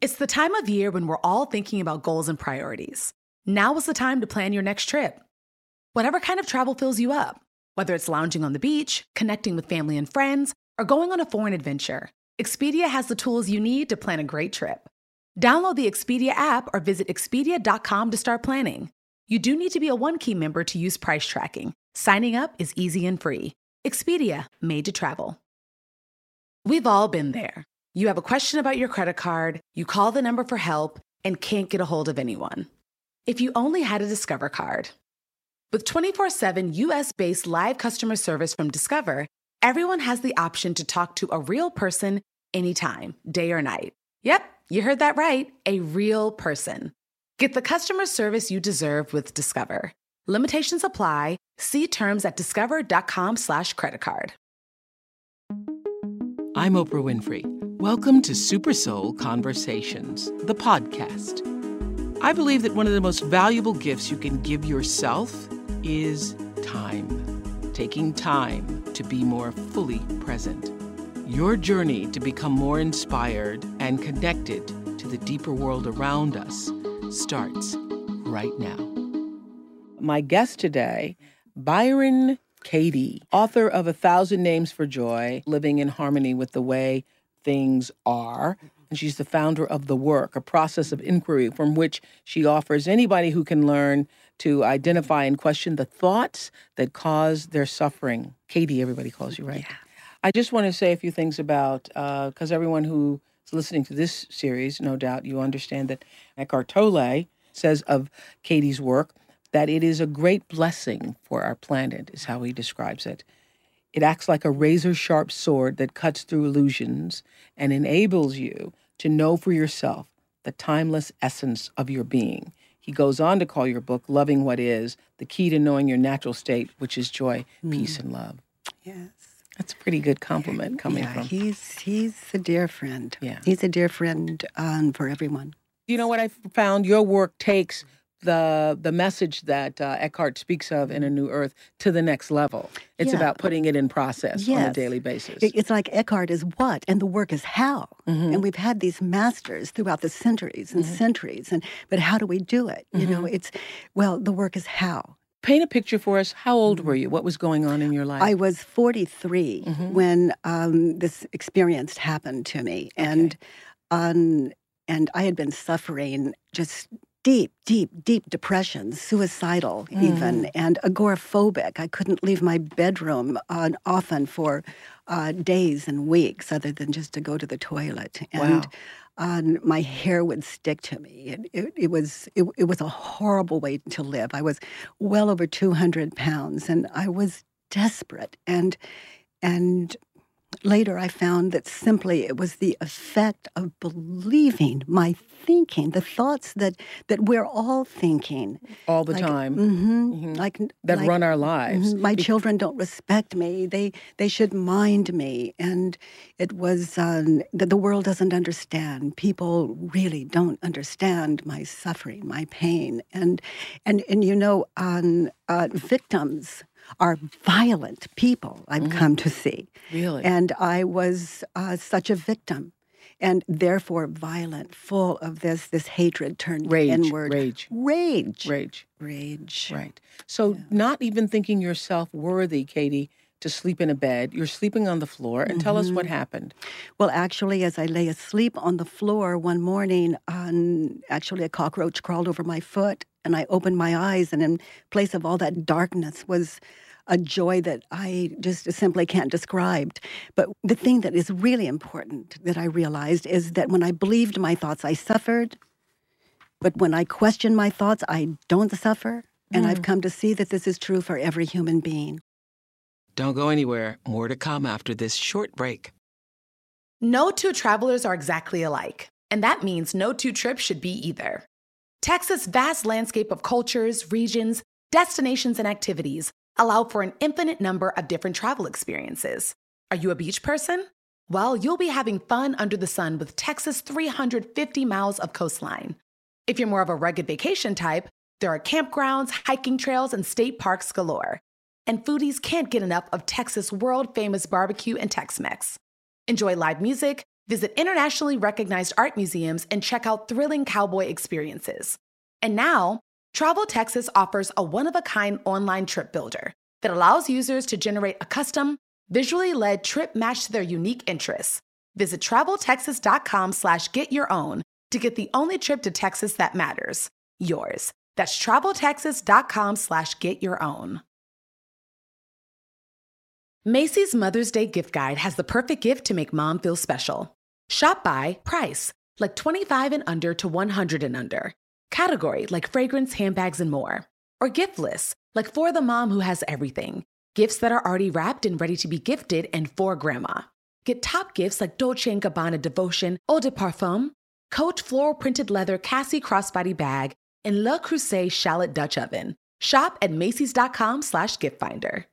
It's the time of year when we're all thinking about goals and priorities. Now is the time to plan your next trip. Whatever kind of travel fills you up, whether it's lounging on the beach, connecting with family and friends, or going on a foreign adventure, Expedia has the tools you need to plan a great trip. Download the Expedia app or visit Expedia.com to start planning. You do need to be a One-Key member to use price tracking. Signing up is easy and free. Expedia, made to travel. We've all been there. You have a question about your credit card, you call the number for help, and can't get a hold of anyone. If you only had a Discover card. With 24/7 US-based live customer service from Discover, everyone has the option to talk to a real person anytime, day or night. Yep, you heard that right, a real person. Get the customer service you deserve with Discover. Limitations apply. See terms at discover.com/creditcard. I'm Oprah Winfrey. Welcome to Super Soul Conversations, the podcast. I believe that one of the most valuable gifts you can give yourself is time. Taking time to be more fully present. Your journey to become more inspired and connected to the deeper world around us starts right now. My guest today, Byron Katie, author of 1,000 Names for Joy, Living in Harmony with the Way Things Are. And she's the founder of The Work, a process of inquiry from which she offers anybody who can learn to identify and question the thoughts that cause their suffering. Katie, everybody calls you, right? Yeah. I just want to say a few things about, because everyone who's listening to this series, no doubt you understand that Eckhart Tolle says of Katie's work that it is a great blessing for our planet, is how he describes it. It acts like a razor-sharp sword that cuts through illusions and enables you to know for yourself the timeless essence of your being. He goes on to call your book Loving What Is, the key to knowing your natural state, which is joy, peace, and love. Yes. That's a pretty good compliment coming from. He's a dear friend. Yeah. He's a dear friend for everyone. You know what I found? Your work takes the message that Eckhart speaks of in A New Earth to the next level. It's about putting it in process on a daily basis. It's like Eckhart is what, and the work is how. Mm-hmm. And we've had these masters throughout the centuries and centuries, but how do we do it? You know, the work is how. Paint a picture for us. How old were you? What was going on in your life? I was 43 when this experience happened to me. And I had been suffering just deep depression, suicidal even, and agoraphobic. I couldn't leave my bedroom often for days and weeks other than just to go to the toilet. And my hair would stick to me. It was a horrible way to live. I was well over 200 pounds, and I was desperate. And later I found that simply it was the effect of believing my thinking, the thoughts that we're all thinking. All the time. That run our lives. My children don't respect me. They should mind me. And it was that the world doesn't understand. People really don't understand my suffering, my pain. And you know, victims are violent people, I've come to see. Really? And I was such a victim, and therefore violent, full of this hatred turned inward. Rage. Right. So not even thinking yourself worthy, Katie, to sleep in a bed. You're sleeping on the floor. And tell us what happened. Well, actually, as I lay asleep on the floor one morning, actually a cockroach crawled over my foot. And I opened my eyes, and in place of all that darkness was a joy that I just simply can't describe. But the thing that is really important that I realized is that when I believed my thoughts, I suffered. But when I question my thoughts, I don't suffer. And I've come to see that this is true for every human being. Don't go anywhere. More to come after this short break. No two travelers are exactly alike, and that means no two trips should be either. Texas' vast landscape of cultures, regions, destinations, and activities allow for an infinite number of different travel experiences. Are you a beach person? Well, you'll be having fun under the sun with Texas' 350 miles of coastline. If you're more of a rugged vacation type, there are campgrounds, hiking trails, and state parks galore. And foodies can't get enough of Texas' world-famous barbecue and Tex-Mex. Enjoy live music, Visit internationally recognized art museums and check out thrilling cowboy experiences. And now, Travel Texas offers a one-of-a-kind online trip builder that allows users to generate a custom, visually led trip matched to their unique interests. Visit traveltexas.com/getyourown to get the only trip to Texas that matters, yours. That's traveltexas.com/getyourown. Macy's Mother's Day gift guide has the perfect gift to make mom feel special. Shop by price, like 25 and under to 100 and under. Category, like fragrance, handbags, and more. Or gift lists, like for the mom who has everything. Gifts that are already wrapped and ready to be gifted and for grandma. Get top gifts like Dolce & Gabbana Devotion Eau de Parfum, Coach floral printed leather Cassie crossbody bag, and Le Creuset shallot Dutch oven. Shop at Macys.com/giftfinder.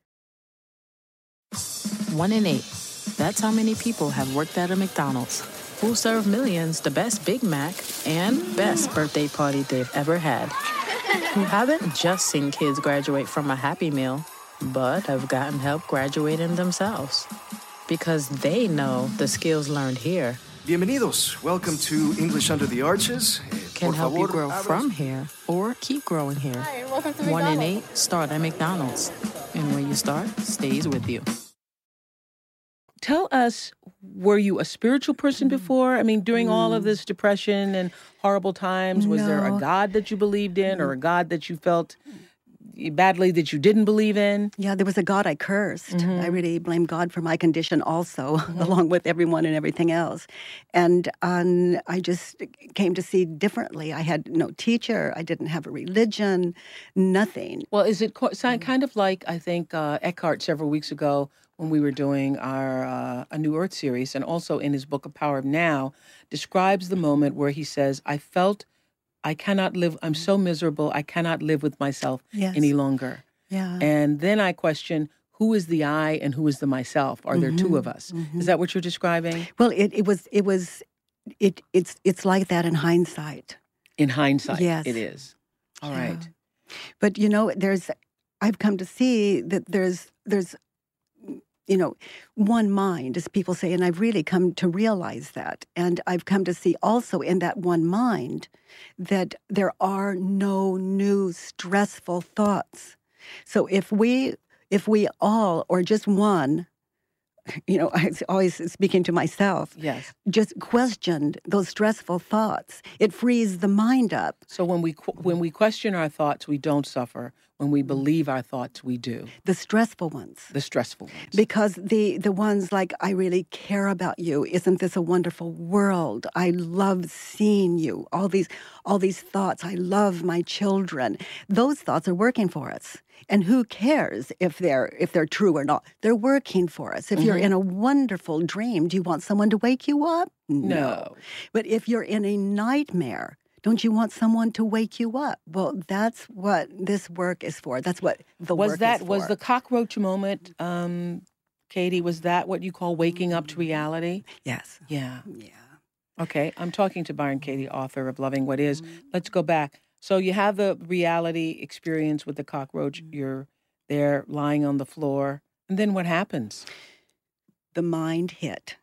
1 in 8. That's how many people have worked at a McDonald's, who serve millions the best Big Mac and best birthday party they've ever had. Who haven't just seen kids graduate from a Happy Meal, but have gotten help graduating themselves. Because they know the skills learned here Bienvenidos. Welcome to English Under the Arches. can help you grow from here or keep growing here. Hi, welcome to 1 in McDonald's. 8 start at McDonald's. And when you start, stays with you. Tell us, were you a spiritual person before? I mean, during all of this depression and horrible times, was there a No. God that you believed in or a God that you felt badly that you didn't believe in? Yeah, there was a God I cursed. I really blame God for my condition also, along with everyone and everything else. And I just came to see differently. I had no teacher. I didn't have a religion, nothing. Well, is it kind of like, I think, Eckhart several weeks ago when we were doing our A New Earth series, and also in his book, A Power of Now, describes the moment where he says, I felt I cannot live, I'm so miserable, I cannot live with myself Yes. any longer. Yeah. And then I question, who is the I and who is the myself? Are there two of us? Is that what you're describing? Well, it's like that in hindsight. In hindsight, Yes. it is. All Yeah. right. But I've come to see that there's one mind, as people say, and I've really come to realize that. And I've come to see also in that one mind that there are no new stressful thoughts. So if we all, or just one, I was always speaking to myself, Yes. just questioned those stressful thoughts, it frees the mind up. So when we question our thoughts, we don't suffer. When we believe our thoughts, we do. The stressful ones. The stressful ones. Because the ones like, I really care about you. Isn't this a wonderful world? I love seeing you. All these thoughts. I love my children. Those thoughts are working for us. And who cares if they're true or not? They're working for us. If you're in a wonderful dream, do you want someone to wake you up? No. But if you're in a nightmare, don't you want someone to wake you up? Well, that's what this work is for. That's what the work is for. Was the cockroach moment, Katie, was that what you call waking up to reality? Yes. Yeah. Yeah. Okay. I'm talking to Byron Katie, author of Loving What Is. Let's go back. So you have the reality experience with the cockroach. You're there lying on the floor. And then what happens? The mind hit.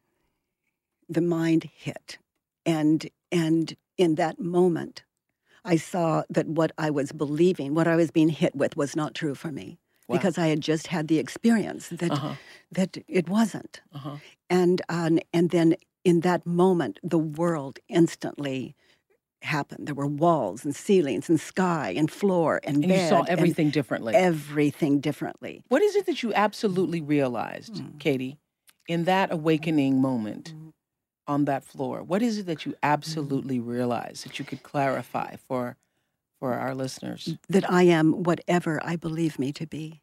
And in that moment, I saw that what I was believing, what I was being hit with, was not true for me. Wow. Because I had just had the experience that it wasn't. Uh-huh. And then in that moment, the world instantly happened. There were walls and ceilings and sky and floor and And bed. you saw and everything differently. Everything differently. What is it that you absolutely realized, Katie, in that awakening moment on that floor? What is it that you absolutely realized that you could clarify for our listeners? That I am whatever I believe me to be.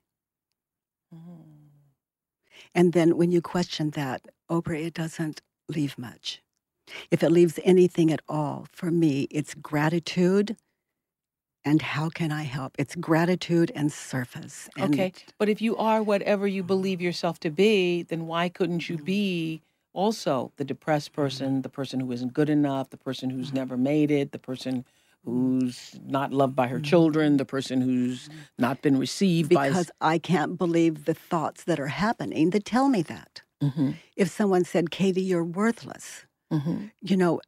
And then when you question that, Oprah, it doesn't leave much. If it leaves anything at all, for me, it's gratitude and how can I help? It's gratitude and surface. And Okay, but if you are whatever you believe yourself to be, then why couldn't you be also the depressed person, the person who isn't good enough, the person who's never made it, the person who's not loved by her children, the person who's not been received by... Because I can't believe the thoughts that are happening that tell me that. If someone said, Katie, you're worthless, You know,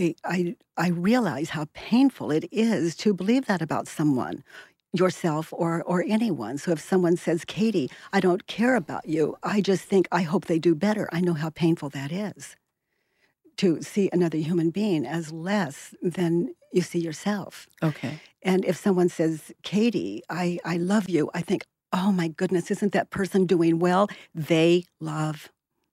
I realize how painful it is to believe that about someone, yourself or anyone. So if someone says, Katie, I don't care about you, I just think, I hope they do better. I know how painful that is to see another human being as less than you see yourself. Okay. And if someone says, Katie, I love you, I think, oh my goodness, isn't that person doing well? They love.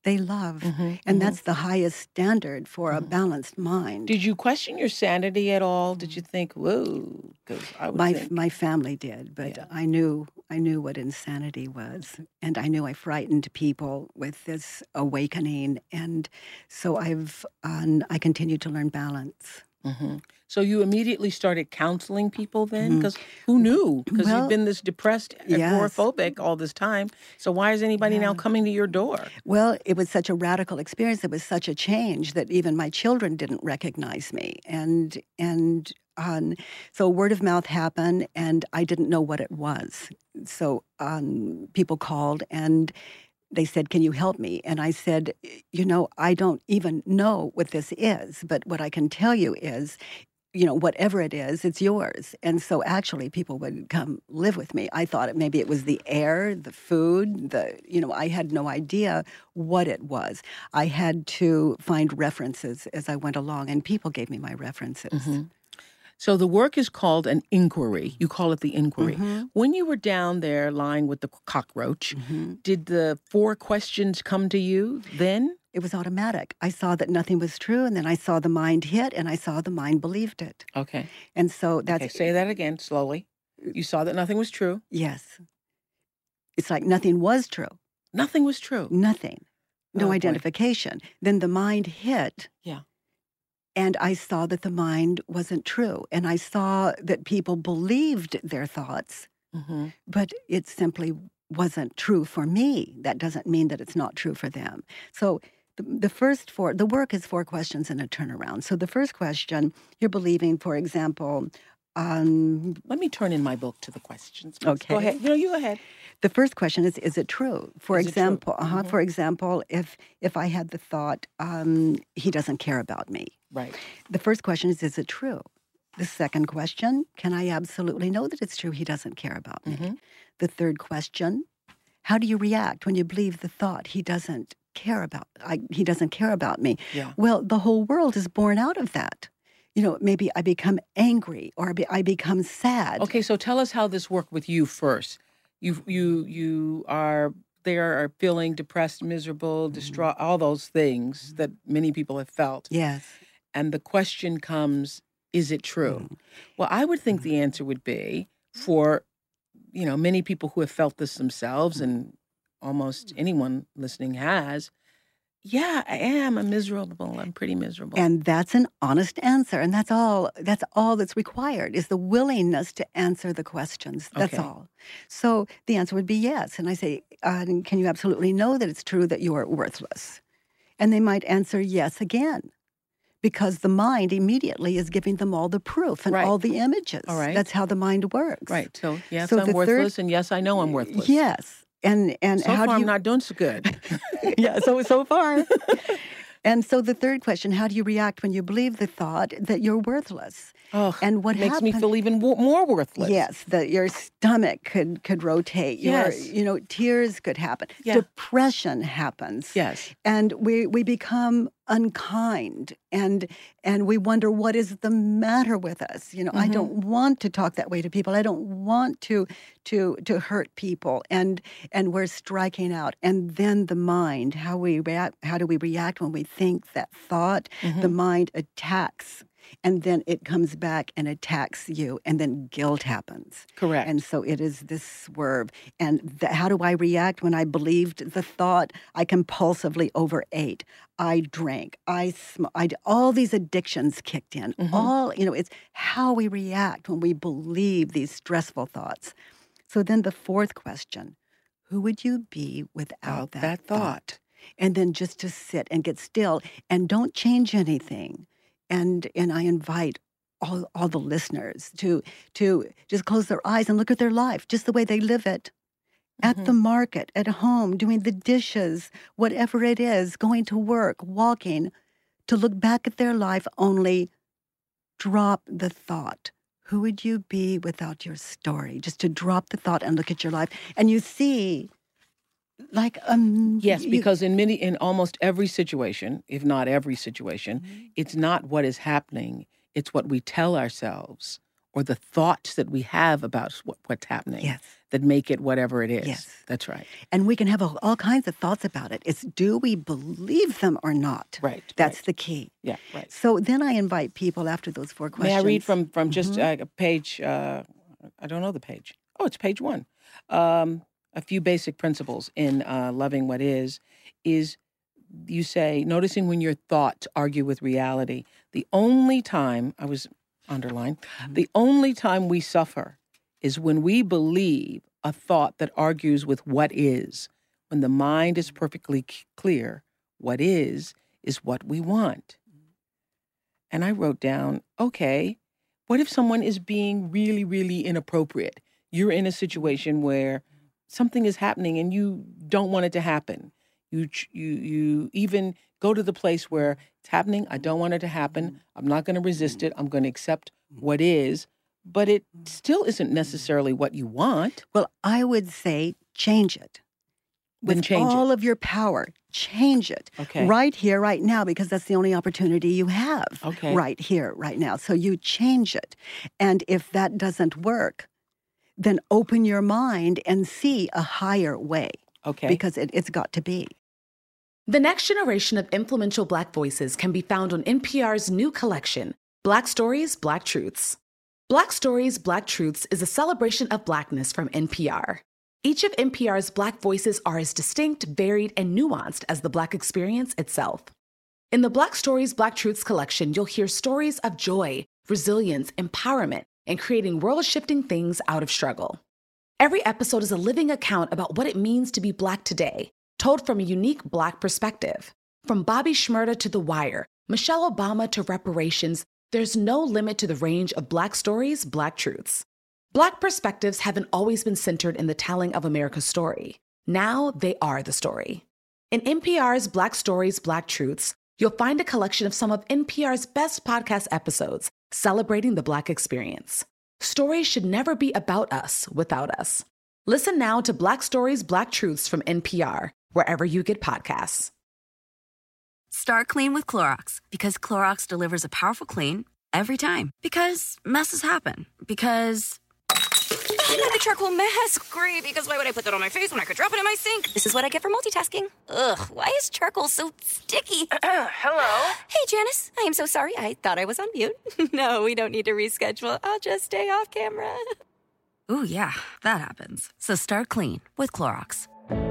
And that's the highest standard for a balanced mind. Did you question your sanity at all? Did you think, whoa? Because I would think. My family did, but Yeah. I knew what insanity was, and I knew I frightened people with this awakening, and so I continued to learn balance. So you immediately started counseling people then? Because who knew? Because Well, you've been this depressed, yes. agoraphobic all this time. So why is anybody now coming to your door? Well, it was such a radical experience. It was such a change that even my children didn't recognize me, and so word of mouth happened, and I didn't know what it was. So people called and they said, can you help me? And I said, I don't even know what this is, but what I can tell you is, whatever it is, it's yours. And so actually people would come live with me. I thought maybe it was the air, the food, I had no idea what it was. I had to find references as I went along, and people gave me my references. So the work is called an inquiry. You call it the inquiry. When you were down there lying with the cockroach, did the 4 questions come to you then? It was automatic. I saw that nothing was true, and then I saw the mind hit, and I saw the mind believed it. Okay. And so that's... Okay, say that again slowly. You saw that nothing was true. Yes. It's like nothing was true. Nothing was true. Nothing. No Oh, boy. identification. Then the mind hit. Yeah. And I saw that the mind wasn't true. And I saw that people believed their thoughts, but it simply wasn't true for me. That doesn't mean that it's not true for them. So the work is 4 questions and a turnaround. So the first question, you're believing, for example, Let me turn in my book to the questions. Okay. Go ahead. You go ahead. the first question is it true? For Is it true? example, for example, if I had the thought, he doesn't care about me. Right. The first question is it true? The second question, can I absolutely know that it's true he doesn't care about me? The third question, how do you react when you believe the thought he doesn't care about me? Yeah. Well, the whole world is born out of that. Maybe I become angry or I become sad. Okay, so tell us how this worked with you first. You are feeling depressed, miserable, distraught, all those things that many people have felt. Yes. And the question comes, is it true? Well, I would think the answer would be for, many people who have felt this themselves, and almost anyone listening has, yeah, I am. I'm pretty miserable. And that's an honest answer. And that's all that's required is the willingness to answer the questions. That's Okay. all. So the answer would be yes. And I say, can you absolutely know that it's true that you are worthless? And they might answer yes again. Because the mind immediately is giving them all the proof and Right. all the images. All right. That's how the mind works. Right. So, yes, So I'm the worthless, and yes, I know I'm worthless. Yes. And So how far, do I'm you not doing so good. yeah, so far. And so the third question, how do you react when you believe the thought that you're worthless? Oh, And what makes me happen- feel even more worthless. Yes, that your stomach could rotate. Yes. Tears could happen. Yeah. Depression happens. Yes. And we become unkind and we wonder what is the matter with us. I don't want to talk that way to people. I don't want to hurt people, and we're striking out. And then the mind, how do we react when we think that thought? The mind attacks. And then it comes back and attacks you, and then guilt happens. Correct. And so it is this swerve. And how do I react when I believed the thought? I compulsively overate. I drank. All these addictions kicked in. It's how we react when we believe these stressful thoughts. So then the fourth question, who would you be without that thought? And then just to sit and get still and don't change anything. And I invite all the listeners to just close their eyes and look at their life just the way they live it. At the market, at home, doing the dishes, whatever it is, going to work, walking. to look back at their life, only drop the thought. Who would you be without your story? Just to drop the thought and look at your life. And you see, like... Yes, because in almost every situation, if not every situation, it's not what is happening. It's what we tell ourselves or the thoughts that we have about what's happening that make it whatever it is. Yes. That's right. And we can have all kinds of thoughts about it. It's, do we believe them or not? Right. That's the key. Yeah, right. So then I invite people after those 4 questions. May I read from just a page? I don't know the page. Oh, it's page 1. A few basic principles in loving what is you say, noticing when your thoughts argue with reality. The only time, I was underlined, the only time we suffer is when we believe a thought that argues with what is. When the mind is perfectly clear, what is what we want. And I wrote down, okay, what if someone is being really, really inappropriate? You're in a situation where something is happening and you don't want it to happen. You even go to the place where it's happening. I don't want it to happen. I'm not going to resist it. I'm going to accept what is, but it still isn't necessarily what you want. Well, I would say change it. Then With change all it. of your power, change it. Okay. Right here, right now, because that's the only opportunity you have. Okay. Right here, right now. So you change it. And if that doesn't work, then open your mind and see a higher way. Okay. Because it's got to be. The next generation of influential Black voices can be found on NPR's new collection, Black Stories, Black Truths. Black Stories, Black Truths is a celebration of Blackness from NPR. Each of NPR's Black voices are as distinct, varied, and nuanced as the Black experience itself. In the Black Stories, Black Truths collection, you'll hear stories of joy, resilience, empowerment, and creating world-shifting things out of struggle. Every episode is a living account about what it means to be Black today, told from a unique Black perspective. From Bobby Shmurda to The Wire, Michelle Obama to reparations, there's no limit to the range of Black stories, Black truths. Black perspectives haven't always been centered in the telling of America's story. Now they are the story. In NPR's Black Stories, Black Truths, you'll find a collection of some of NPR's best podcast episodes celebrating the Black experience. Stories should never be about us without us. Listen now to Black Stories, Black Truths from NPR, wherever you get podcasts. Start clean with Clorox, because Clorox delivers a powerful clean every time. Because messes happen. Because I need the charcoal mask. Great, because why would I put that on my face when I could drop it in my sink? This is what I get for multitasking. Ugh, why is charcoal so sticky? Hello? Hey, Janice. I am so sorry. I thought I was on mute. No, we don't need to reschedule. I'll just stay off camera. Ooh, yeah, that happens. So start clean with Clorox.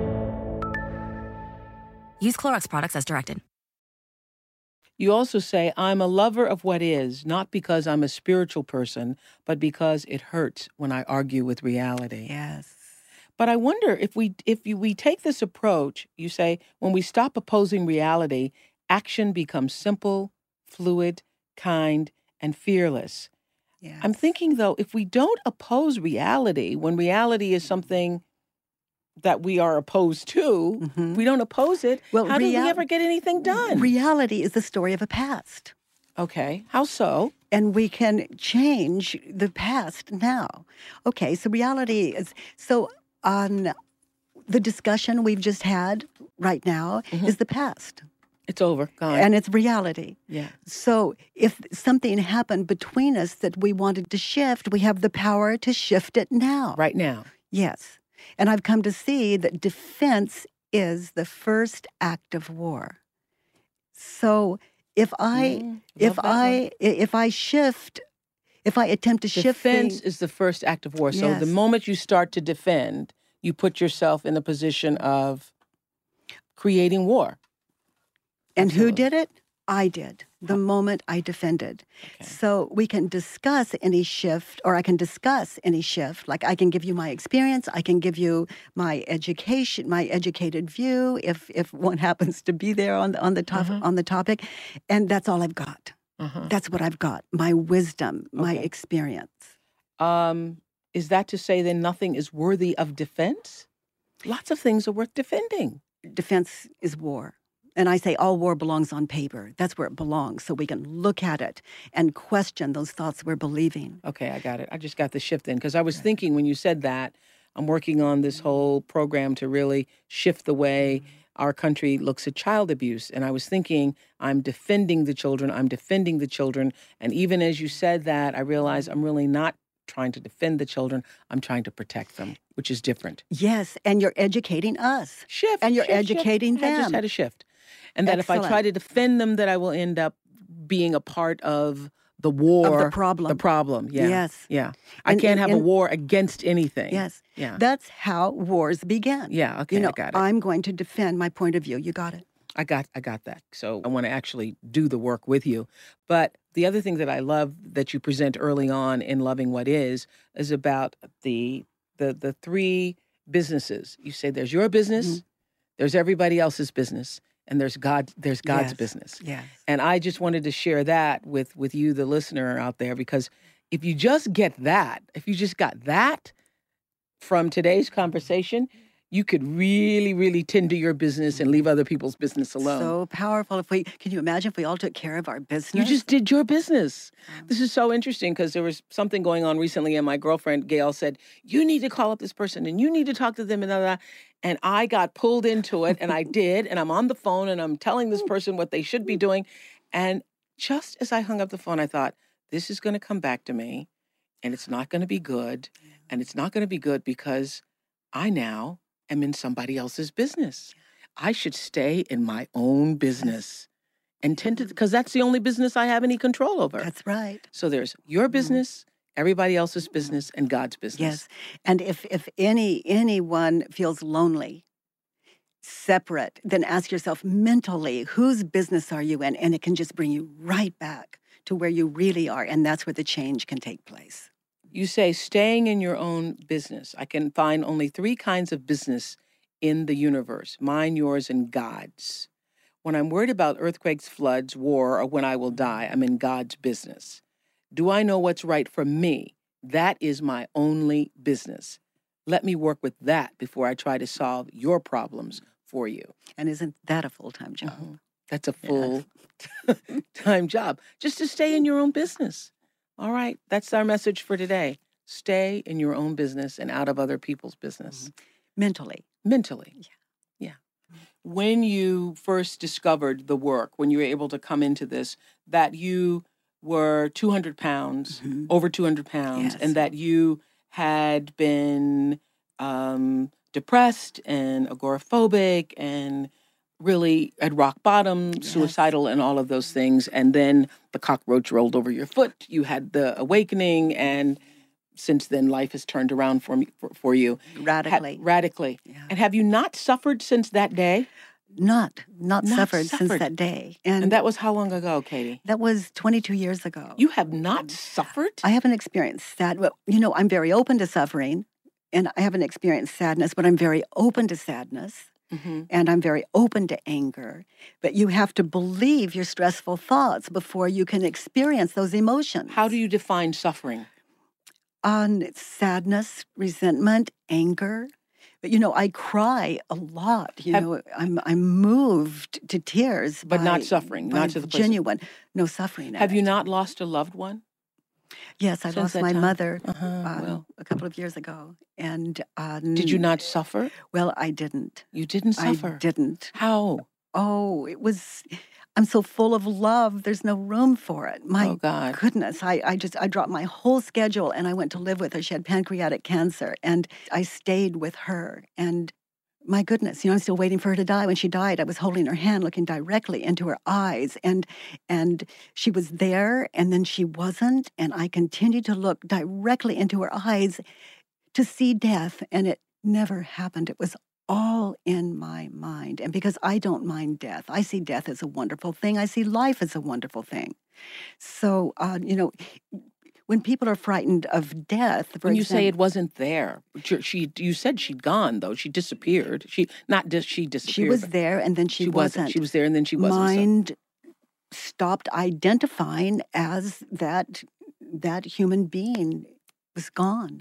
Use Clorox products as directed. You also say, I'm a lover of what is, not because I'm a spiritual person, but because it hurts when I argue with reality. Yes. But I wonder if we take this approach, you say, when we stop opposing reality, action becomes simple, fluid, kind, and fearless. Yes. I'm thinking, though, if we don't oppose reality, when reality is something that we are opposed to, we don't oppose it, Well, how do we ever get anything done? Reality is the story of a past. Okay, how so? And we can change the past now. Okay, so reality is, so on the discussion we've just had right now is the past. It's over, gone. And it's reality. Yeah. So if something happened between us that we wanted to shift, we have the power to shift it now. Right now. Yes. And I've come to see that defense is the first act of war. So if I attempt to shift Defense is the first act of war. So Yes. the moment you start to defend, you put yourself in a position of creating war. And who Absolutely. did it? I did, the moment I defended. Okay. So we can discuss any shift, or I can discuss any shift. Like I can give you my experience, I can give you my education, my educated view, if one happens to be there on the topic, and that's all I've got. That's what I've got. My wisdom, my Okay. experience. Is that to say then nothing is worthy of defense? Lots of things are worth defending. Defense is war. And I say all war belongs on paper. That's where it belongs, so we can look at it and question those thoughts we're believing. Okay, I got it. I just got the shift in because I was thinking when you said that, I'm working on this whole program to really shift the way our country looks at child abuse. And I was thinking, I'm defending the children. And even as you said that, I realized I'm really not trying to defend the children. I'm trying to protect them, which is different. Yes, and you're educating us. Shift. And you're shift, educating shift. I just them. had a shift. And that if I try to defend them, that I will end up being a part of the war. Of the problem. The problem, yeah. Yes. Yeah. I can't have a war against anything. Yes. Yeah. That's how wars begin. Yeah, okay, I got it. I'm going to defend my point of view. You got it. I got that. So I want to actually do the work with you. But the other thing that I love that you present early on in Loving What Is about the three businesses. You say there's your business, there's everybody else's business, and there's God's business. Yes. And I just wanted to share that with you, the listener out there, because if you just get that, if you just got that from today's conversation, you could really, really tend to your business and leave other people's business alone. So powerful. Can you imagine if we all took care of our business? You just did your business. This is so interesting because there was something going on recently, and my girlfriend, Gail, said, you need to call up this person and you need to talk to them. And I got pulled into it, and I did. And I'm on the phone, and I'm telling this person what they should be doing. And just as I hung up the phone, I thought, this is going to come back to me, and it's not going to be good. And it's not going to be good because I now am in somebody else's business. I should stay in my own business and tend to, because that's the only business I have any control over. That's right. So there's your business, everybody else's business, and God's business. Yes. And if anyone feels lonely, separate, then ask yourself mentally, whose business are you in? And it can just bring you right back to where you really are. And that's where the change can take place. You say staying in your own business. I can find only 3 kinds of business in the universe: mine, yours, and God's. When I'm worried about earthquakes, floods, war, or when I will die, I'm in God's business. Do I know what's right for me? That is my only business. Let me work with that before I try to solve your problems for you. And isn't that a full-time job? Mm-hmm. That's a full-time job, just to stay in your own business. All right, that's our message for today. Stay in your own business and out of other people's business. Mentally. Yeah. When you first discovered the work, when you were able to come into this, that you were 200 pounds, over 200 pounds, Yes. and that you had been depressed and agoraphobic and really at rock bottom, suicidal, and all of those things. And then the cockroach rolled over your foot. You had the awakening, and since then, life has turned around for you Radically. radically. Yeah. And have you not suffered since that day? Not suffered since that day. And that was how long ago, Katie? That was 22 years ago. You have not suffered? I haven't experienced sad. Well, I'm very open to suffering, and I haven't experienced sadness, but I'm very open to sadness. And I'm very open to anger. But you have to believe your stressful thoughts before you can experience those emotions. How do you define suffering? Sadness, resentment, anger. But I cry a lot. I'm moved to tears. But not suffering, not to the place. Genuine, no suffering. Have you not lost a loved one? Yes, I Since lost that my time? mother A couple of years ago. And Did you not suffer? Well, I didn't. You didn't suffer? I didn't. How? Oh, I'm so full of love. There's no room for it. My God. goodness. I dropped my whole schedule and I went to live with her. She had pancreatic cancer and I stayed with her. And my goodness, I'm still waiting for her to die. When she died, I was holding her hand, looking directly into her eyes. And she was there and then she wasn't. And I continued to look directly into her eyes to see death. And it never happened. It was all in my mind. And because I don't mind death, I see death as a wonderful thing. I see life as a wonderful thing. So, when people are frightened of death, when you say it wasn't there, you said she'd gone, though. She disappeared. She disappeared. She was there and then she wasn't. She was there and then she wasn't. Mind stopped identifying as that human being was gone.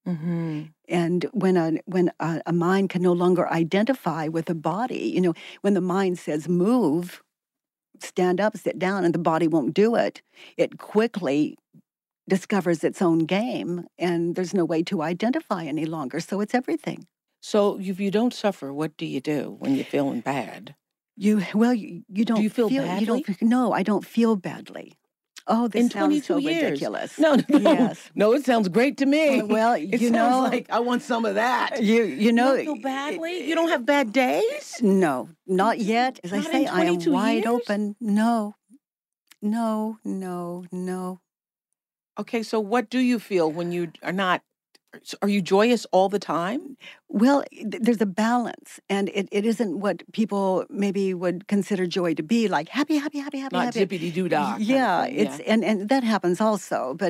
Mm-hmm. And when a mind can no longer identify with a body, when the mind says move, stand up, sit down, and the body won't do it, it quickly discovers its own game, and there's no way to identify any longer. So it's everything. So if you don't suffer, what do you do when you're feeling bad? You don't. Do you feel badly? You don't. No, I don't feel badly. Oh, this In sounds 22 so years. ridiculous. No, Yes. no, it sounds great to me. Well, it sounds like I want some of that. you know, You don't feel badly? You don't have bad days? No, not yet. As I Not say, in I am 22 wide years? open. No, no, no, no. Okay, so what do you feel when you are not? Are you joyous all the time? Well, there's a balance, and it isn't what people maybe would consider joy to be, like happy, happy, happy, happy, Not happy. zippity doo dah. Yeah, and that happens also, but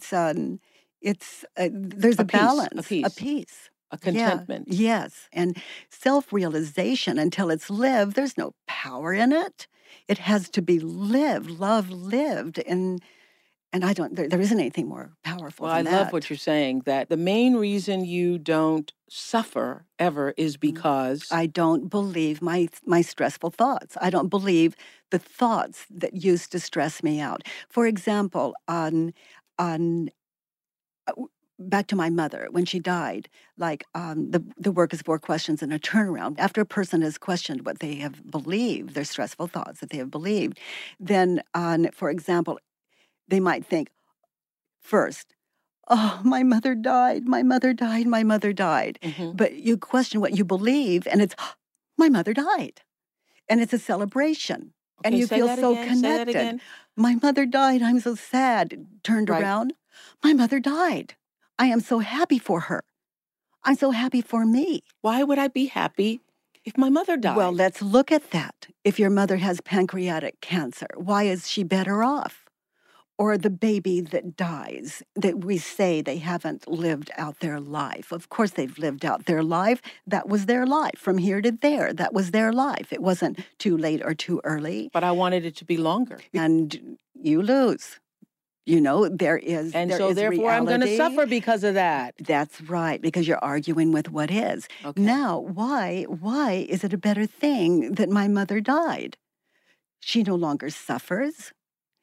there's A a peace, a balance, peace. A contentment. Yeah, yes, and self-realization until it's lived, there's no power in it. It has to be lived, love lived, and I don't. There isn't anything more powerful. Well, I than love that. what you're saying, that the main reason you don't suffer ever is because I don't believe my stressful thoughts. I don't believe the thoughts that used to stress me out. For example, on back to my mother when she died, like the work is 4 questions and a turnaround. After a person has questioned what they have believed, their stressful thoughts that they have believed, then for example, they might think first, oh, my mother died, my mother died, my mother died. Mhm. But you question what you believe, and it's, my mother died. And it's a celebration. And Okay, you say feel that so again, say that connected. again. My mother died, I'm so sad. Turned Right. around, my mother died. I am so happy for her. I'm so happy for me. Why would I be happy if my mother died? Well, let's look at that. If your mother has pancreatic cancer, why is she better off? Or the baby that dies, that we say they haven't lived out their life. Of course, they've lived out their life. That was their life. From here to there, that was their life. It wasn't too late or too early. But I wanted it to be longer. And you lose. There is And there so is therefore I'm going to reality. suffer because of that. That's right, because you're arguing with what is. Okay. Now, why is it a better thing that my mother died? She no longer suffers.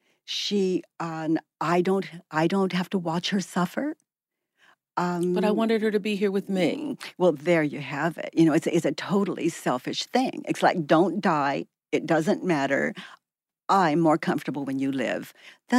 I don't have to watch her suffer. But I wanted her to be here with me. Well, there you have it. It's a totally selfish thing. It's like, don't die. It doesn't matter. I'm more comfortable when you live.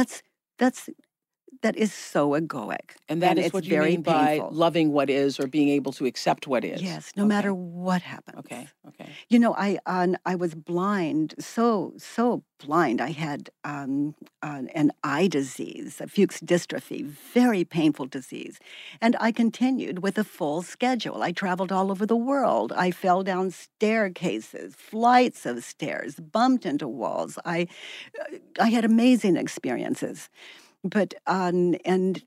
That is so egoic. And that is it's what you very mean by painful. loving what is or being able to accept what is. Yes, no Okay. matter what happens. Okay, okay. I was blind, so blind. I had an eye disease, a Fuchs dystrophy, very painful disease. And I continued with a full schedule. I traveled all over the world. I fell down staircases, flights of stairs, bumped into walls. I had amazing experiences. But and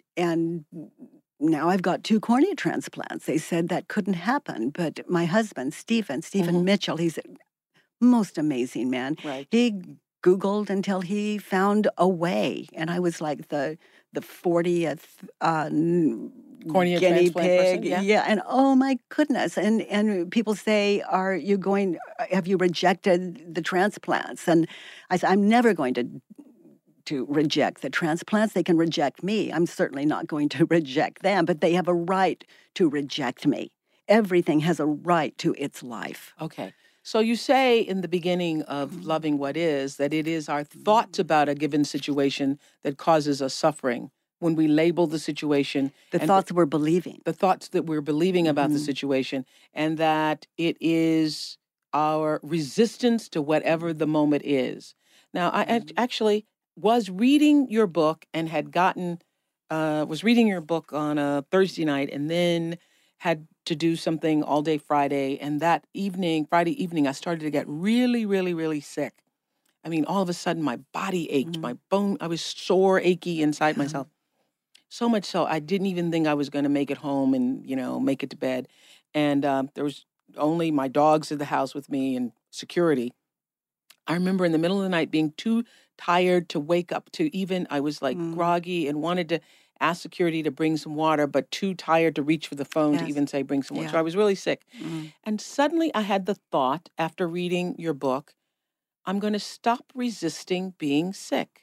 now I've got 2 cornea transplants. They said that couldn't happen, but my husband, Stephen Mhm. Mitchell, he's a most amazing man. Right. He Googled until he found a way, and I was like the 40th Cornea guinea transplant pig. person, yeah. And oh my goodness! And people say, have you rejected the transplants? And I said, I'm never going to reject the transplants. They can reject me. I'm certainly not going to reject them, but they have a right to reject me. Everything has a right to its life. Okay. So you say in the beginning of Loving What Is that it is our thoughts about a given situation that causes us suffering when we label the situation. The and thoughts we're believing. the thoughts that we're believing about the situation, and that it is our resistance to whatever the moment is. Now, I actually was reading your book and was reading your book on a Thursday night, and then had to do something all day Friday. And that Friday evening, I started to get really, really, really sick. I mean, all of a sudden, my body ached, my bone, I was sore, achy inside myself. So much so, I didn't even think I was going to make it home and, make it to bed. And there was only my dogs at the house with me and security. I remember in the middle of the night being too tired to wake up to even, I was like groggy and wanted to ask security to bring some water, but too tired to reach for the phone to Yes. even say, bring some water. Yeah. So I was really sick. Mm. And suddenly I had the thought after reading your book, I'm going to stop resisting being sick.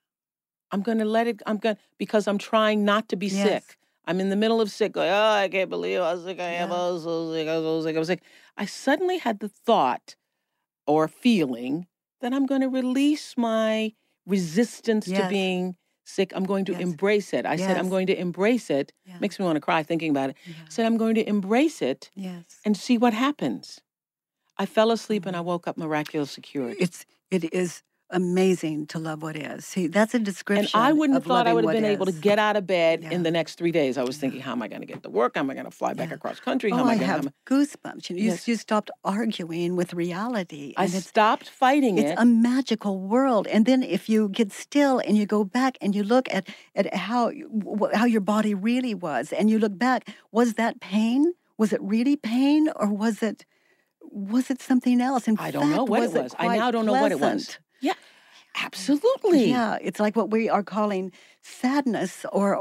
I'm going to let it, because I'm trying not to be Yes. sick. I'm in the middle of sick, like, oh, I can't believe how sick I am. Yeah. I was so sick, I was so sick, I was sick. I suddenly had the thought or feeling that I'm going to release my resistance to Yes. being sick. I'm going to Yes. embrace it. I said, I'm Yes. going to embrace it. Yeah. Makes me want to cry thinking about it. Yeah. I said, I'm going to embrace it Yes. and see what happens. I fell asleep and I Mhm. woke up miraculously cured. It is amazing to love what is. See, that's a description. And I wouldn't have of thought I loving would have what been able to is. get out of bed Yeah. in the next 3 days. I was thinking, how am I going to get to work? How am I going to fly back Yeah. across country? How Oh, am I I going have to... goosebumps. You know, Yes. you stopped arguing with reality. I And stopped fighting it's it. a magical world. And then if you get still and you go back and you look at how your body really was, and you look back, was that pain? Was it really pain, or was it something else? In I don't know fact, what it it was. I now quite don't know what it was. pleasant? Yeah, absolutely. Yeah, it's like what we are calling sadness, or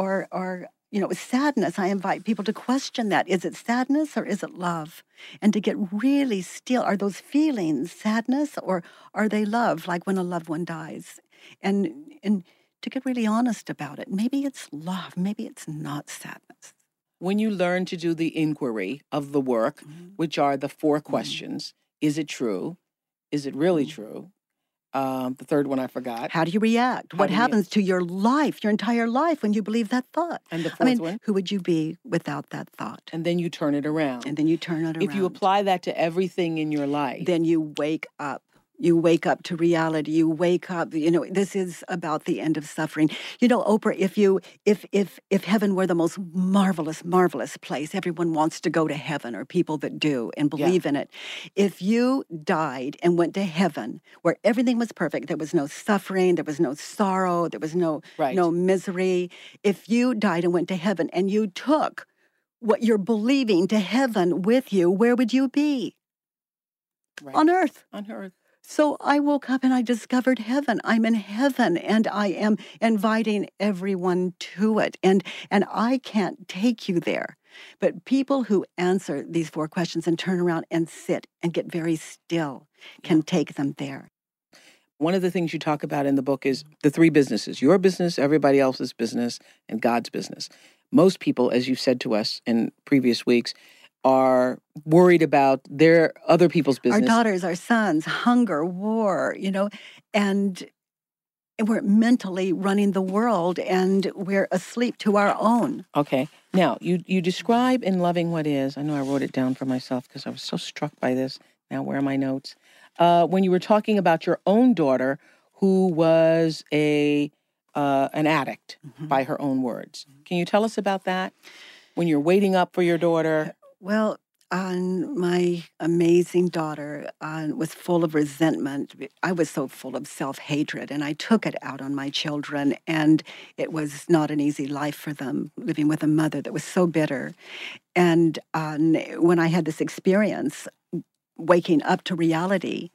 sadness. I invite people to question that. Is it sadness or is it love? And to get really still. Are those feelings sadness, or are they love, like when a loved one dies? And to get really honest about it. Maybe it's love. Maybe it's not sadness. When you learn to do the inquiry of the work, Mhm. which are the 4 Mm-hmm. questions, is it true? Is it really true? The third one I forgot. How do you react? How What do you- happens to your life, your entire life, when you believe that thought? And the I fourth mean, one? who would you be without that thought? And then you turn it around. And then you turn it around. If you apply that to everything in your life, Then you wake up. You wake up to reality. You wake up. This is about the end of suffering. Oprah, if heaven were the most marvelous place, everyone wants to go to heaven, or people that do and believe in it. If you died and went to heaven, where everything was perfect, there was no suffering, there was no sorrow, there was no misery. If you died and went to heaven and you took what you're believing to heaven with you, where would you be? right, On earth. on earth. So I woke up and I discovered heaven. I'm in heaven, and I am inviting everyone to it. And I can't take you there. But people who answer these 4 questions and turn around and sit and get very still can take them there. One of the things you talk about in the book is the 3 businesses: your business, everybody else's business, and God's business. Most people, as you've said to us in previous weeks, are worried about their other people's business. Our daughters, our sons, hunger, war, and we're mentally running the world, and we're asleep to our own. Okay. Now, you describe in Loving What Is, I know I wrote it down for myself because I was so struck by this. Now, where are my notes? When you were talking about your own daughter, who was an addict, by her own words. Can you tell us about that? When you're waiting up for your daughter? Well, my amazing daughter was full of resentment. I was so full of self-hatred, and I took it out on my children, and it was not an easy life for them, living with a mother that was so bitter. And when I had this experience, waking up to reality,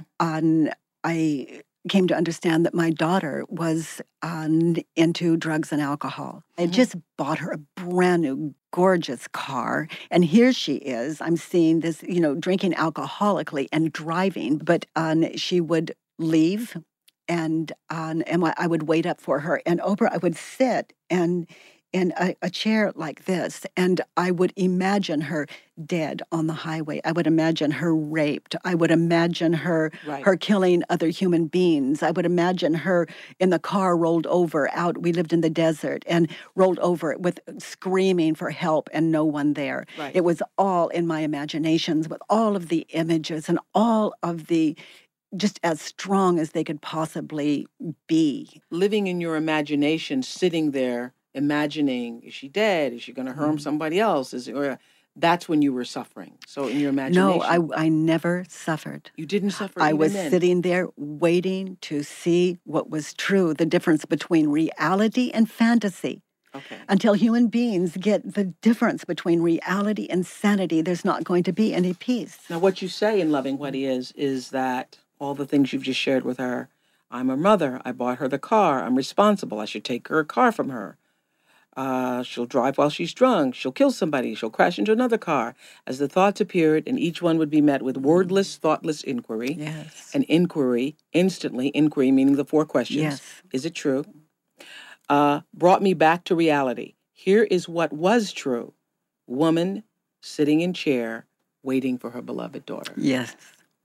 I came to understand that my daughter was into drugs and alcohol. I just bought her a brand new, gorgeous car, and here she is. I'm seeing this, drinking alcoholically and driving, but she would leave, and I would wait up for her. And Oprah, I would sit in a chair like this, and I would imagine her dead on the highway. I would imagine her raped. I would imagine her killing other human beings. I would imagine her in the car rolled over out. We lived in the desert, and rolled over with screaming for help and no one there. Right. It was all in my imaginations, with all of the images and all of the just as strong as they could possibly be. Living in your imagination, sitting there, imagining, is she dead? Is she going to harm somebody else? That's when you were suffering. So in your imagination. No, I never suffered. You didn't suffer I even was then. sitting there waiting to see what was true, the difference between reality and fantasy. Okay. Until human beings get the difference between reality and sanity, there's not going to be any peace. Now, what you say in Loving What Is that all the things you've just shared with her. I'm her mother. I bought her the car. I'm responsible. I should take her car from her. She'll drive while she's drunk. She'll kill somebody. She'll crash into another car. As the thoughts appeared, and each one would be met with wordless, thoughtless inquiry. Yes. An inquiry, instantly, inquiry meaning the 4 questions. Yes. Is it true? Brought me back to reality. Here is what was true. Woman sitting in chair, waiting for her beloved daughter. Yes.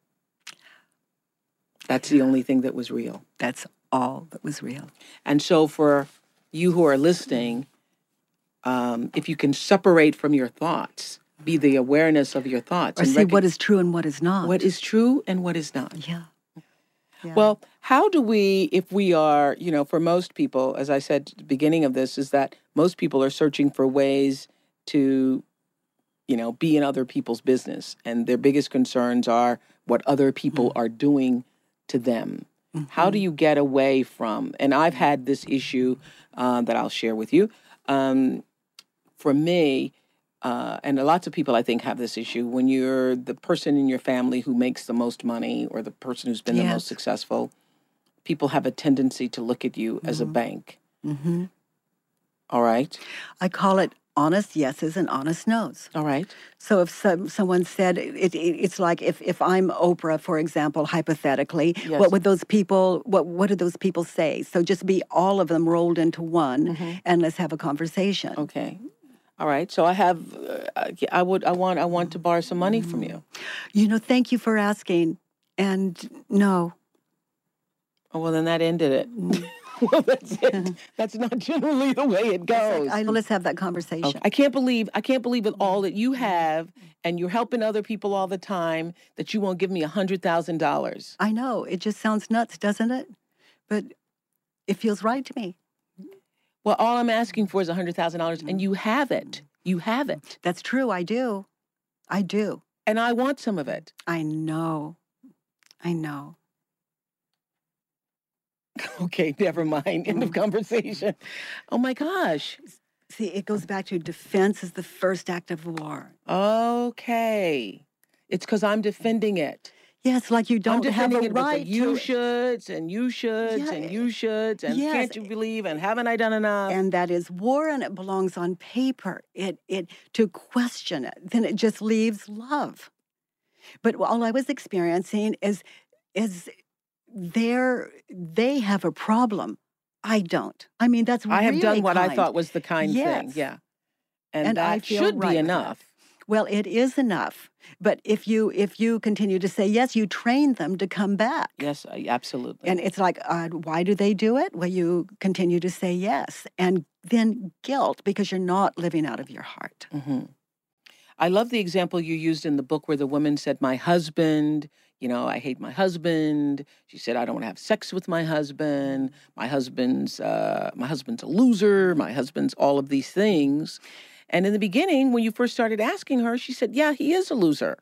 That's the only thing that was real. That's all that was real. And so for you who are listening, if you can separate from your thoughts, be the awareness of your thoughts. Or see what is true and what is not. What is true and what is not. Yeah. Yeah. Well, how do we, if we are, for most people, as I said at the beginning of this, is that most people are searching for ways to, be in other people's business. And their biggest concerns are what other people are doing to them. Mm-hmm. How do you get away from, and I've had this issue that I'll share with you. For me, and lots of people I think have this issue, when you're the person in your family who makes the most money or the person who's been the most successful, people have a tendency to look at you as a bank. Mm-hmm. All right? I call it honest yeses and honest nos. All right. So if someone said, it's like if I'm Oprah, for example, hypothetically, what would those people, what do those people say? So just be all of them rolled into one, and let's have a conversation. Okay. All right. So I have, I want to borrow some money from you. Thank you for asking. And no. Oh, well, then that ended it. Well, that's it. That's not generally the way it goes. Let's have that conversation. Okay. I can't believe with all that you have and you're helping other people all the time that you won't give me $100,000. I know. It just sounds nuts, doesn't it? But it feels right to me. Well, all I'm asking for is $100,000, and you have it. You have it. That's true. I do. And I want some of it. I know. Okay, never mind. End of conversation. Oh, my gosh. See, it goes back to defense is the first act of war. Okay. It's because I'm defending it. Yes, like you don't have a right to you shoulds and you shoulds and you shoulds and can't you believe and haven't I done enough? And that is war, and it belongs on paper. It to question it, then it just leaves love. But all I was experiencing is they have a problem. I don't. I mean, that's really I have done what kind. I thought was the kind thing. Yeah. And that I feel should be enough. Well, it is enough. But if you continue to say yes, you train them to come back. Yes, absolutely. And it's like, why do they do it? Well, you continue to say yes. And then guilt because you're not living out of your heart. Mm-hmm. I love the example you used in the book where the woman said, my husband, I hate my husband. She said, I don't want to have sex with my husband. My husband's a loser. My husband's all of these things. And in the beginning, when you first started asking her, she said, yeah, he is a loser.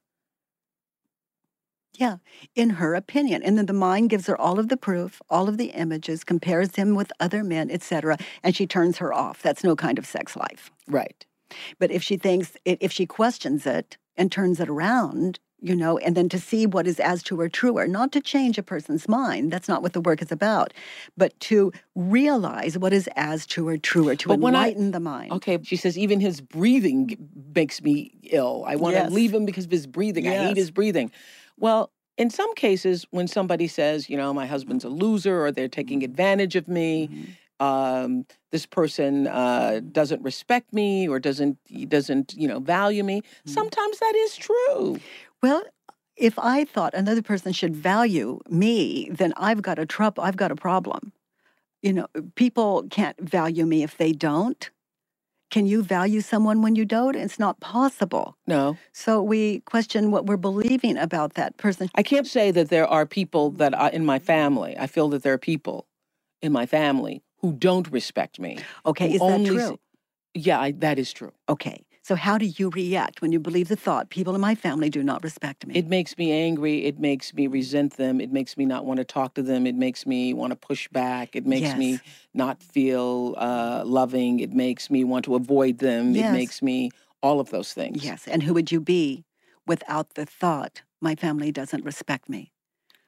Yeah, in her opinion. And then the mind gives her all of the proof, all of the images, compares him with other men, etc., and she turns her off. That's no kind of sex life. Right. But if she questions it and turns it around, and then to see what is as true or truer, not to change a person's mind, that's not what the work is about, but to realize what is as true or truer, to enlighten the mind. Okay, she says, even his breathing makes me ill. I want to leave him because of his breathing. Yes. I hate his breathing. Well, in some cases, when somebody says, my husband's a loser or they're taking advantage of me, this person doesn't respect me or doesn't value me, sometimes that is true. Well, if I thought another person should value me, then I've got a problem. People can't value me if they don't. Can you value someone when you don't? It's not possible. No. So we question what we're believing about that person. I can't say that there are people that are in my family. I feel that there are people in my family who don't respect me. Okay, is that true? Yeah, that is true. Okay. So how do you react when you believe the thought, people in my family do not respect me? It makes me angry. It makes me resent them. It makes me not want to talk to them. It makes me want to push back. It makes me not feel loving. It makes me want to avoid them. It makes me all of those things. Yes. And who would you be without the thought, my family doesn't respect me?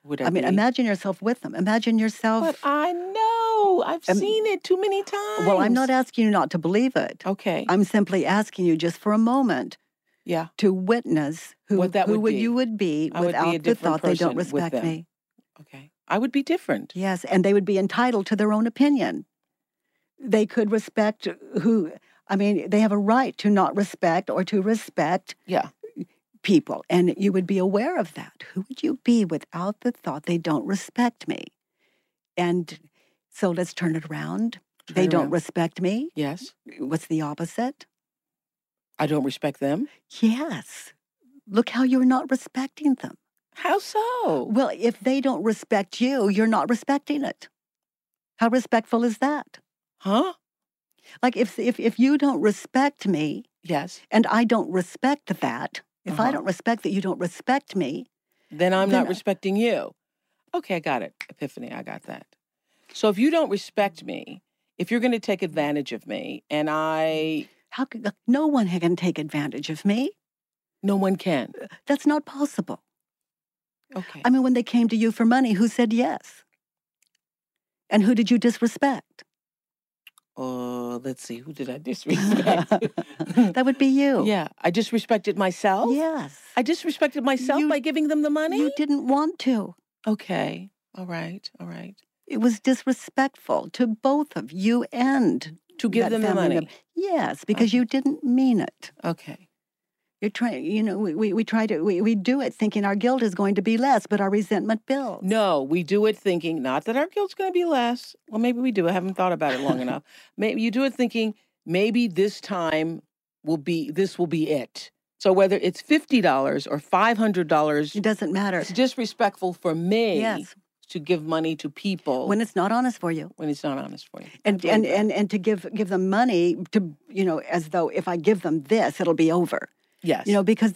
would I I mean, be? imagine yourself with them. Imagine yourself. But I know. I've seen it too many times. Well, I'm not asking you not to believe it. Okay. I'm simply asking you just for a moment Yeah. to witness who What that would be. you would be I would be a without the different thought they don't person with respect them. me. Okay. I would be different. Yes, and they would be entitled to their own opinion. They could respect they have a right to not respect or to respect Yeah. people, and you would be aware of that. Who would you be without the thought they don't respect me? And so let's turn it around. They don't respect me. Yes. What's the opposite? I don't respect them. Yes. Look how you're not respecting them. How so? Well, if they don't respect you, you're not respecting it. How respectful is that? Huh? Like if you don't respect me Yes. and I don't respect that, if I Uh-huh. don't respect that you don't respect me, Then I'm Then- not respecting you. Okay, I got it. Epiphany, I got that. So if you don't respect me, if you're going to take advantage of me, and how could no one can take advantage of me? no one can. That's not possible. Okay. I mean, when they came to you for money, who said yes? And who did you disrespect? Let's see. Who did I disrespect? That would be you. Yeah, I disrespected myself. Yes. I disrespected myself You- by giving them the money. You didn't want to. Okay. All right. All right. It was disrespectful to both of you and To give that them the family money. member. Yes, because Okay. you didn't mean it. Okay. You're trying, we do it thinking our guilt is going to be less, but our resentment builds. No, we do it thinking not that our guilt's going to be less. Well, maybe we do. I haven't thought about it long enough. Maybe you do it thinking maybe this time will be it. So whether it's $50 or $500, It doesn't matter. it's disrespectful for me Yes. to give money to people When it's not honest for you. when it's not honest for you. And to give them money to, as though if I give them this, it'll be over. Yes. Because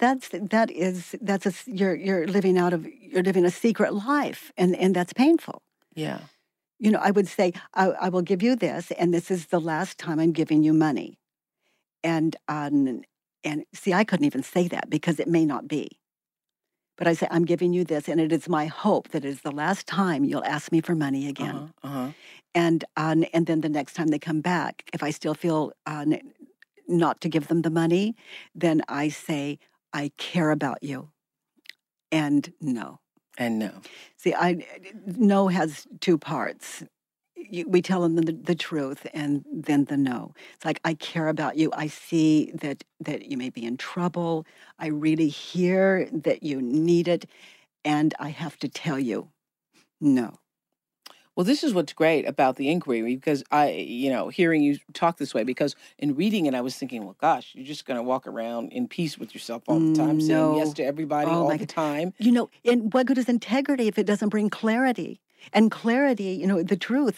you're living a secret life, and that's painful. Yeah. I would say, I will give you this, and this is the last time I'm giving you money. And see, I couldn't even say that because it may not be. But I say, I'm giving you this, and it is my hope that it is the last time you'll ask me for money again. Uh-huh. And then the next time they come back, if I still feel not to give them the money, then I say, I care about you. And no. And no. See, no has two parts. We tell them the truth and then the no. It's like, I care about you. I see that you may be in trouble. I really hear that you need it. And I have to tell you, no. Well, this is what's great about the inquiry, because hearing you talk this way, because in reading it, I was thinking, well, gosh, you're just going to walk around in peace with yourself all the time, saying No. yes to everybody Oh, all my the God. time. And what good is integrity if it doesn't bring clarity? And clarity, the truth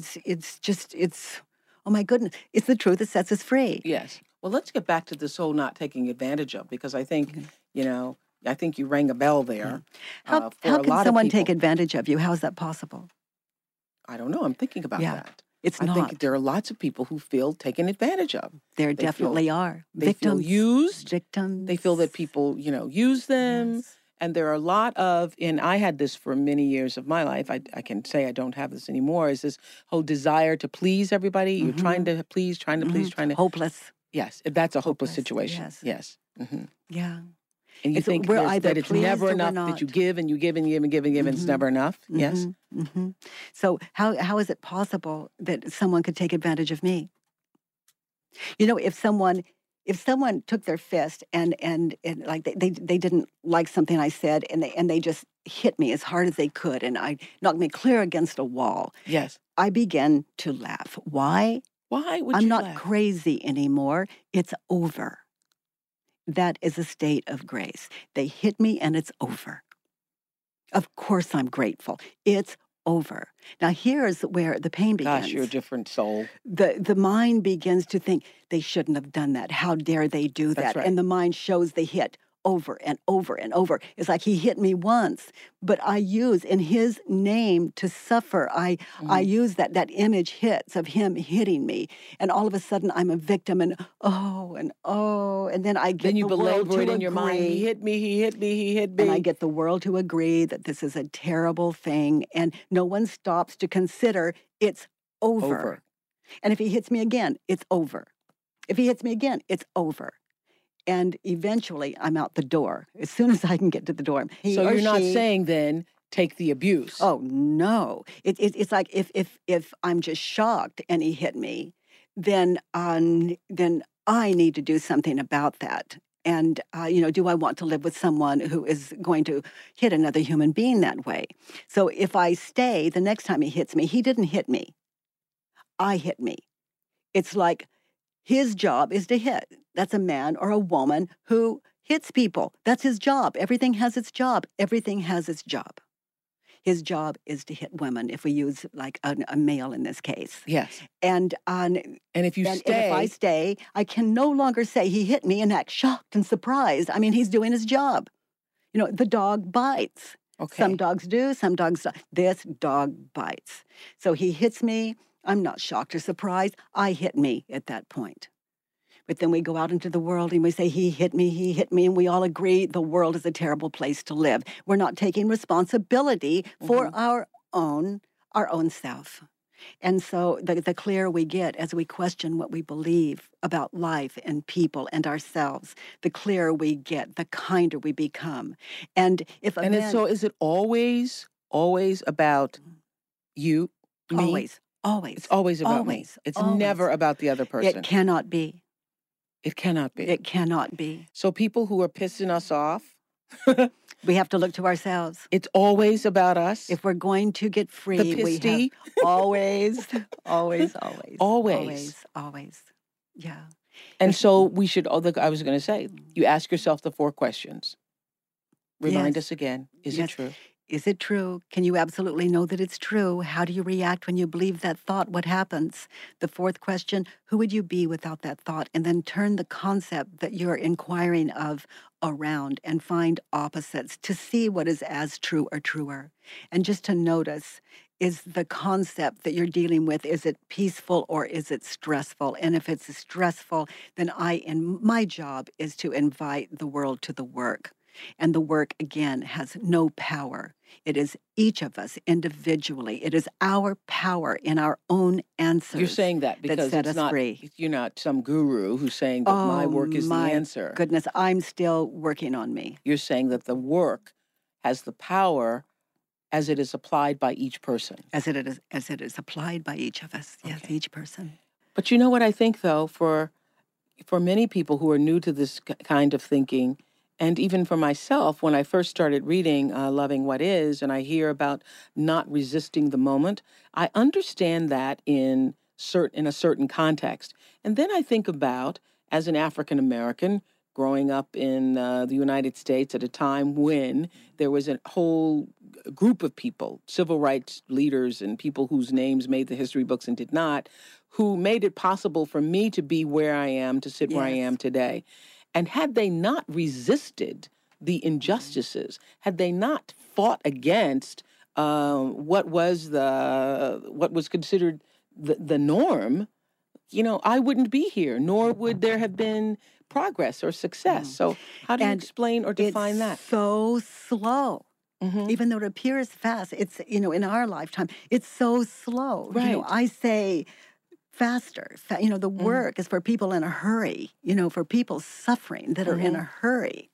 it's oh my goodness, it's the truth that sets us free. Yes. Well, let's get back to this whole not taking advantage of, because I think, I think you rang a bell there. How for a can lot someone of people. take advantage of you? How is that possible? I don't know. I'm thinking about Yeah. that. It's I not. think there are lots of people who feel taken advantage of. There They definitely are. They feel Victims. used. Victims. They feel that people, use them. Yes. And there are a lot of, and I had this for many years of my life. I can say I don't have this anymore. Is this whole desire to please everybody? You're trying to please, trying to please, trying to. Hopeless. Yes, that's a hopeless Hopeless, situation. yes. Hmm. Yeah. And you It's- think we're either that it's pleased never or we're enough that you not. give and you give and give and give and give, and it's never enough. Yes. Mm-hmm. So how is it possible that someone could take advantage of me? If someone took their fist and like they didn't like something I said and they just hit me as hard as they could and I knocked me clear against a wall, Yes. I began to laugh. Why? Why would I'm you not laugh? crazy anymore. It's over. That is a state of grace. They hit me and it's over. Of course I'm grateful. It's over. Now here's where the pain begins. Gosh, you're a different soul. The mind begins to think they shouldn't have done that. How dare they do That's that? right. And the mind shows the hit over and over and over. It's like he hit me once, but I use in his name to suffer. I use that image hits of him hitting me, and all of a sudden I'm a victim, and then I get Then you the world belabor to it in your mind. agree. He hit me, he hit me, he hit me. And I get the world to agree that this is a terrible thing, and no one stops to consider it's over. And if he hits me again, it's over. If he hits me again, it's over. And eventually, I'm out the door as soon as I can get to the door. So you're not saying then take the abuse. Oh no! It's like if I'm just shocked and he hit me, then I need to do something about that. And do I want to live with someone who is going to hit another human being that way? So if I stay, the next time he hits me, he didn't hit me. I hit me. It's like his job is to hit. That's a man or a woman who hits people. That's his job. Everything has its job. Everything has its job. His job is to hit women, if we use like a male in this case. Yes. And if you and if I stay, I can no longer say he hit me and act shocked and surprised. I mean, he's doing his job. The dog bites. Okay. Some dogs do, some dogs don't. This dog bites. So he hits me. I'm not shocked or surprised. I hit me at that point. But then we go out into the world and we say, he hit me, and we all agree the world is a terrible place to live. We're not taking responsibility for our own self. And so the clearer we get as we question what we believe about life and people and ourselves, the clearer we get, the kinder we become. And if a man... So is it always about you, me? Always. It's always about me. It's never about the other person. It cannot be. It cannot be. It cannot be. So people who are pissing us off, we have to look to ourselves. It's always about us. If we're going to get free, the we have always. Yeah. And so we should, I was going to say, you ask yourself the 4 questions. Remind us again, is it true? Is it true? Can you absolutely know that it's true? How do you react when you believe that thought? What happens? The 4th question, who would you be without that thought? And then turn the concept that you're inquiring of around and find opposites to see what is as true or truer. And just to notice, is the concept that you're dealing with, is it peaceful or is it stressful? And if it's stressful, then my job is to invite the world to the work. And the work, again, has no power. It is each of us individually. It is our power in our own answers. You're saying that because set us free. You're not some guru who's saying that my work is the answer. Goodness, I'm still working on me. You're saying that the work has the power as it is applied by each person. As it is applied by each of us. Yes, each person. But you know what I think, though, for many people who are new to this kind of thinking, and even for myself, when I first started reading Loving What Is, and I hear about not resisting the moment, I understand that in a certain context. And then I think about, as an African American, growing up in the United States at a time when there was a whole group of people, civil rights leaders and people whose names made the history books and did not, who made it possible for me to be where I am, to sit where I am today. And had they not resisted the injustices, had they not fought against what was considered the norm, I wouldn't be here, nor would there have been progress or success. So how do you explain or define that? It's so slow. Even though it appears fast, it's, in our lifetime, it's so slow. Right. I say faster. The work is for people in a hurry, for people suffering that are in a hurry.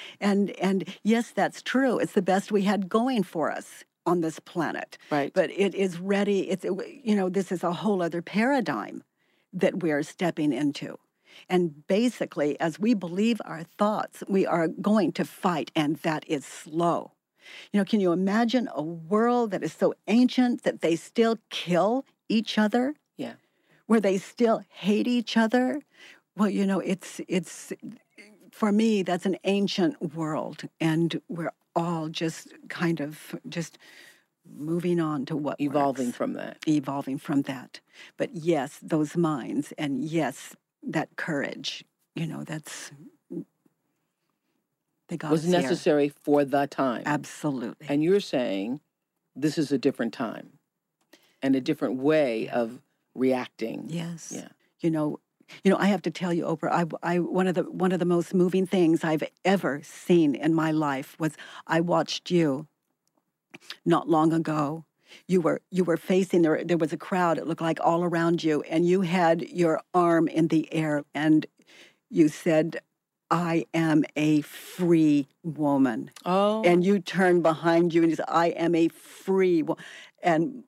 And yes, that's true. It's the best we had going for us on this planet. Right. But it is ready. This is a whole other paradigm that we are stepping into. And basically, as we believe our thoughts, we are going to fight, and that is slow. Can you imagine a world that is so ancient that they still kill each other? Yeah. Where they still hate each other? Well, it's for me, that's an ancient world, and we're all just kind of just moving on to what Evolving works. from that. But yes, those minds, and yes, that courage, that's... was necessary for the time. Absolutely. And you're saying this is a different time and a different way of reacting. Yes. Yeah. You know, I have to tell you, Oprah, one of the most moving things I've ever seen in my life was I watched you not long ago. You were facing there was a crowd, it looked like all around you, and you had your arm in the air and you said, "I am a free woman." Oh. And you turned behind you and you said, "I am a free woman." And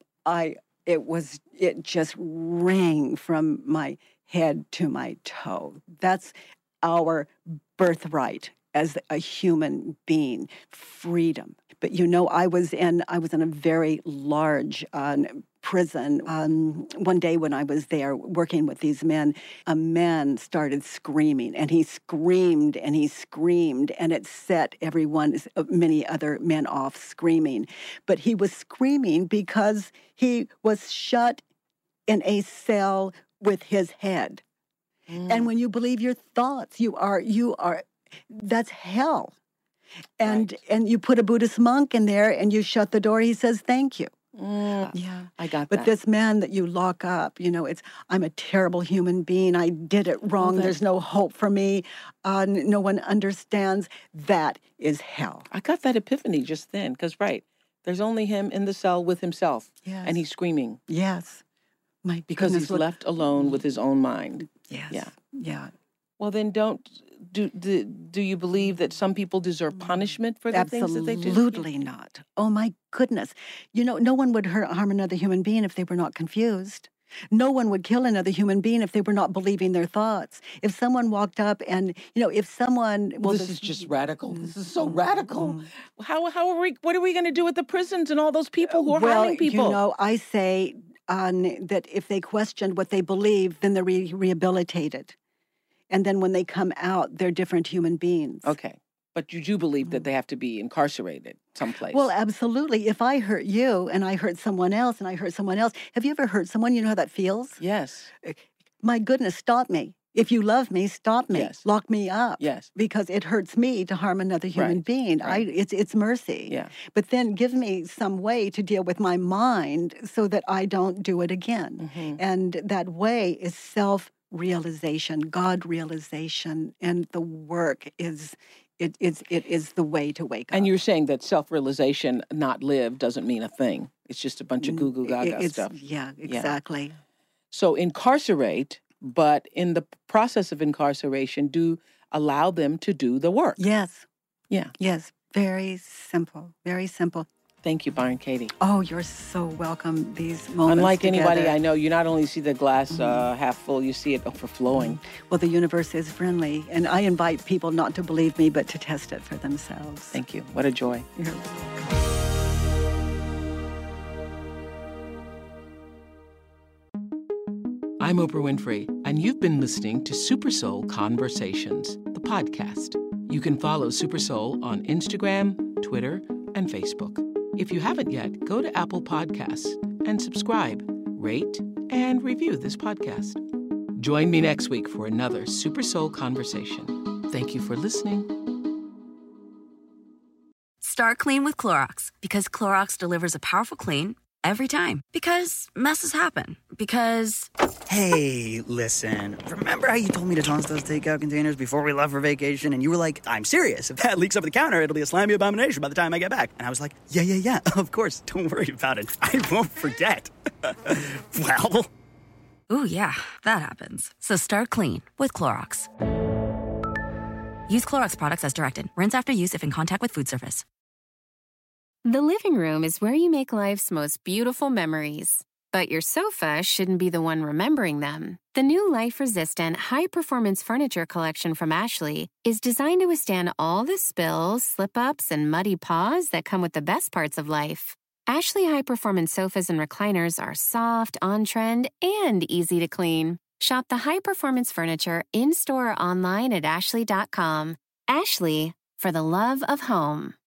it just rang from my head to my toe. That's our birthright as a human being, freedom. But I was in a very large prison. One day when I was there working with these men, a man started screaming, and he screamed, and he screamed, and it set many other men off screaming. But he was screaming because he was shut in a cell with his head. And when you believe your thoughts, you are that's hell. And you put a Buddhist monk in there and you shut the door, he says, "Thank you." Yeah, I got that. But this man that you lock up, I'm a terrible human being. I did it wrong. There's no hope for me. No one understands. That is hell. I got that epiphany just then because, there's only him in the cell with himself. Yes. And he's screaming. Yes. Because he's left alone with his own mind. Yes. Yeah. Yeah. Well, then do you believe that some people deserve punishment for the things that they do? Absolutely not. Oh, my goodness. No one would harm another human being if they were not confused. No one would kill another human being if they were not believing their thoughts. If someone walked up and, if someone... This is just radical. This is so radical. What are we going to do with the prisons and all those people who are harming people? I say that if they questioned what they believe, then they're rehabilitated. And then when they come out, they're different human beings. Okay. But you do believe that they have to be incarcerated someplace? Well, absolutely. If I hurt you and I hurt someone else and I hurt someone else, have you ever hurt someone? You know how that feels? Yes. My goodness, stop me. If you love me, stop me. Yes. Lock me up. Yes. Because it hurts me to harm another human being. Right. It's mercy. Yeah. But then give me some way to deal with my mind so that I don't do it again. Mm-hmm. And that way is self-realization, God realization, and the work is the way to wake up. And you're saying that self-realization, not lived, doesn't mean a thing. It's just a bunch of goo-goo gaga stuff. Yeah, exactly. Yeah. So incarcerate, but in the process of incarceration, do allow them to do the work. Yes. Yeah. Yes. Very simple. Very simple. Thank you, Byron Katie. Oh, you're so welcome. These moments Unlike together. anybody I know, you not only see the glass half full, you see it overflowing. Well, the universe is friendly, and I invite people not to believe me, but to test it for themselves. Thank you. What a joy. You're welcome. I'm Oprah Winfrey, and you've been listening to Super Soul Conversations, the podcast. You can follow Super Soul on Instagram, Twitter, and Facebook. If you haven't yet, go to Apple Podcasts and subscribe, rate, and review this podcast. Join me next week for another Super Soul Conversation. Thank you for listening. Start clean with Clorox because Clorox delivers a powerful clean every time. Because messes happen. Because... Hey, listen. Remember how you told me to toss those takeout containers before we left for vacation? And you were like, "I'm serious. If that leaks over the counter, it'll be a slimy abomination by the time I get back." And I was like, yeah, of course. Don't worry about it. I won't forget. Well... Ooh, yeah, that happens. So start clean with Clorox. Use Clorox products as directed. Rinse after use if in contact with food surface. The living room is where you make life's most beautiful memories. But your sofa shouldn't be the one remembering them. The new life-resistant, high-performance furniture collection from Ashley is designed to withstand all the spills, slip-ups, and muddy paws that come with the best parts of life. Ashley high-performance sofas and recliners are soft, on-trend, and easy to clean. Shop the high-performance furniture in-store or online at ashley.com. Ashley, for the love of home.